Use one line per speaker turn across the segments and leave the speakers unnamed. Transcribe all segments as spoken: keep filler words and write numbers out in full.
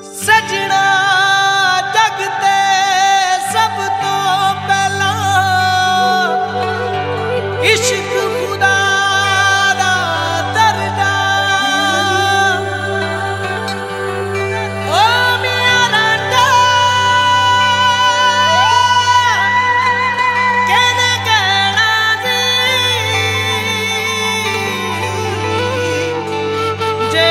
सजना जगते सब तो पहला इश्क खुदा दा दर्जा। ओ मेरा कहने कहना जे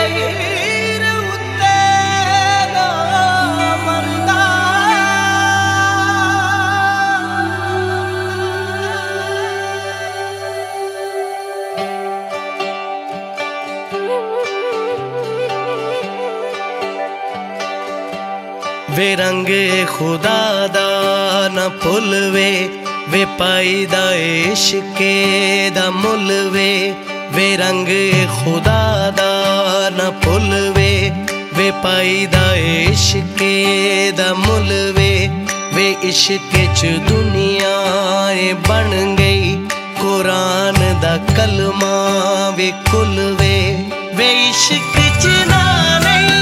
वे रंग खुदा दा न भुलवे वे पाई दा इश्के दा मुल वे। वे रंग खुदा दा न भुलवे वे पाई दा इश्के दा मुल वे। वे इश्क च दुनिया बन गई कुरान दा कलमा वे कुल वे। वे इश्क च ना नहीं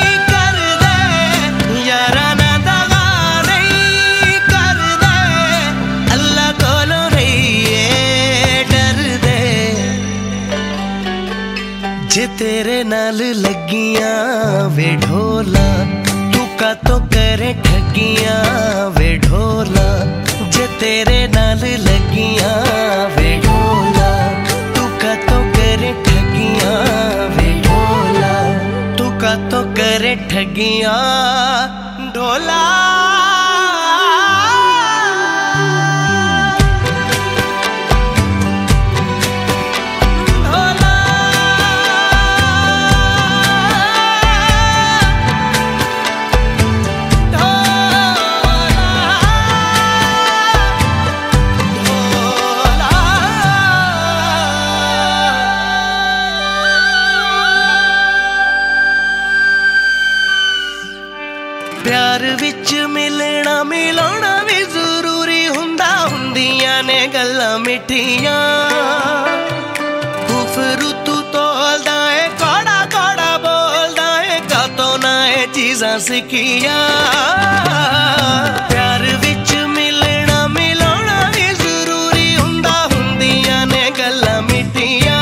जे तेरे नाल लगियां वे ढोला तू का तो करे ठगियां वे ढोला। जे तेरे नाल लगियां वे ढोला तू का तो करे ठगियां वे ढोला। तू का तो करे ठगियां ढोला। प्यार विच मिलना मिलाना भी जरूरी हुंदा हुंदियां ने गल्लां मिठियां। कुफरू तू तोलदा है कौड़ा कौड़ा बोलदा है कातों ना है चीज़ां सिखियां। प्यार विच मिलना मिलाना भी जरूरी हुंदा हुंदियां ने गल्लां मिठियां।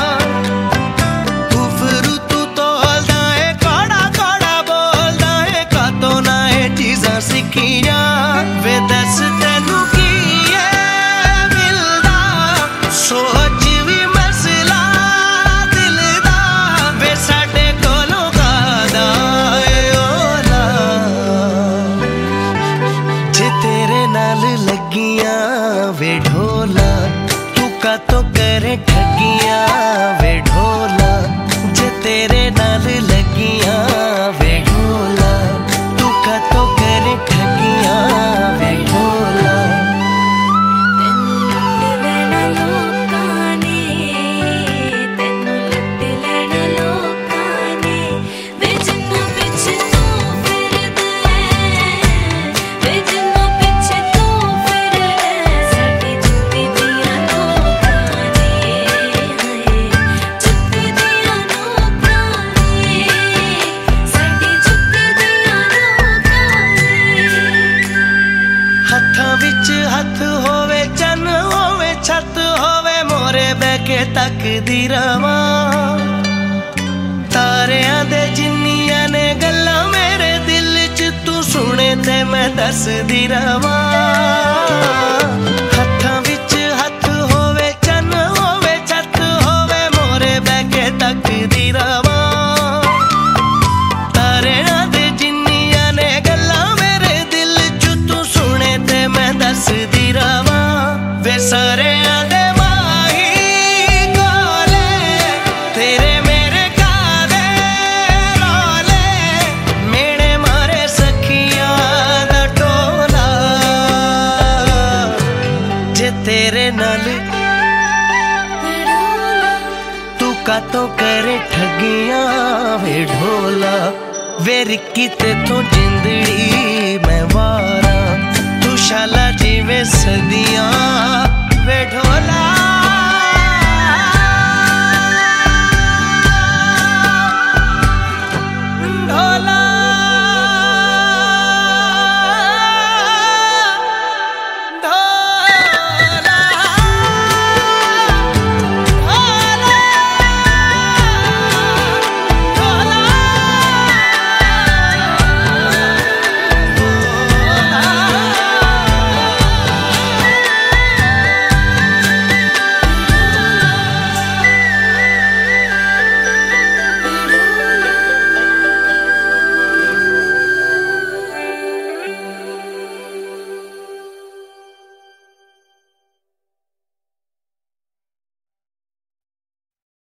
वे दस तेनू की है मिलदा सोच भी मसला दिल दा। वे साडे कोलों कादा ओला जे तेरे नाल लगियां वे ढोला तू का तो करे ठगियां वे ढोला। जे तेरे नाल लगियां वे ढोला तू का तो करे ठगियां वे ढोला। हत्थां विच हथ होवे चन होवे छत होवे मोरे बैके तकदी रवां। तारियां दे जिन्नियां ने गल्लां मेरे दिल च तू सुने ते मैं दसदी रवां। हत्थां विच हथ होवे चन होवे छत होवे मोरे बैके तकदी रवां। तारियां दे जिन्नियां ने गल्लां मेरे दिल च तू सुने ते मैं दसदी रवां। वे सारियां दे माही गोले तेरे मेरे कादे रोले मेरे मारे सखियां दा टोला। जे तेरे नाल तू का तो करे ठगियां वे ढोला। वे रिक्की ते तो जिंदड़ी मैं वारा तू शाला जीवे सदियां वे ढोला।